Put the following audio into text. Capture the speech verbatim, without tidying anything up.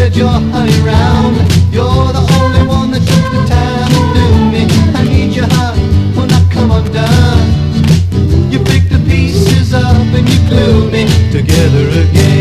spread your honey round. You're the only one that took the time to do me. I need your heart when I come undone. You pick the pieces up and you glue me together again.